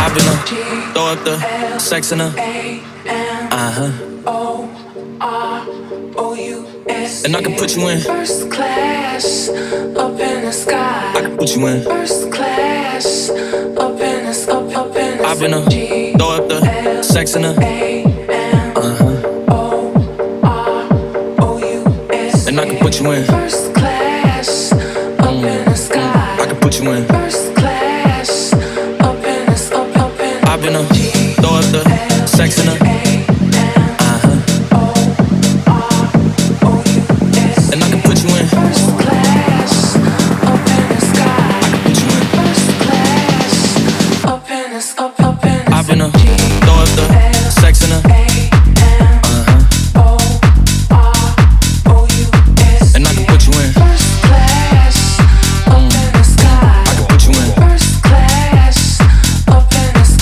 been up, throw up the sex in her. And I can put you in first class up in the sky. I can put you in First class up in the I've been up, throw up the sex in her. And I can put you in first class up in the sky. I can put you in First class up in the I've been up, throw up the sex in her. And I can put you in first class up in the sky. I can put you in First class up in the I've been up, throw up the sex in her. And I can put you in first class up in the sky. I can put you in First class up in the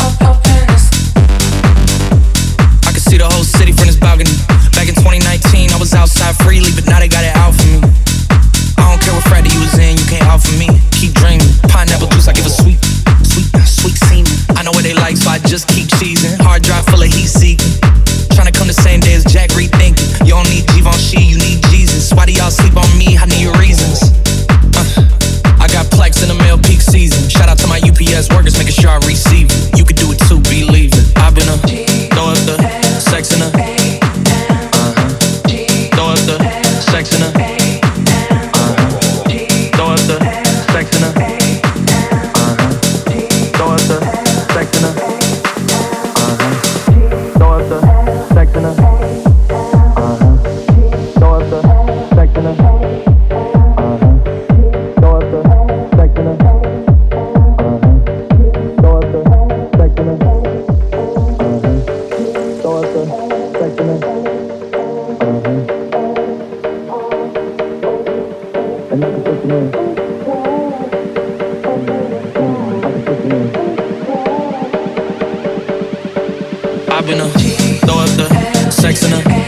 I can see the whole city from this balcony. Back in 2019, I was outside freely, but now they got it out for me. I don't care what Friday you was in, you can't out for me. Keep dreaming, pineapple juice, I give a sweet semen. I know what they like, so I just keep cheesing. Hard drive full of heat seeking. Tryna come the same day as Jack rethinking. You don't need Givenchy, you need Jesus. Why do y'all sleep on me? I need your reasons. I got plex in the mail peak season. Shout out to my UPS workers, making sure I receive it. You could do it too, believe it. I've been up, throw up the sex in her. Throw up the sex in her. Throw up the sex in her. Throw up the sex in her. Throw up the sex in her. Throw up the sex in her. Throw up the sex in her. Throw up the sex in her. Throw up the sex in her. And I can put you in. I can put you in. I've been up, throw up the sex in her.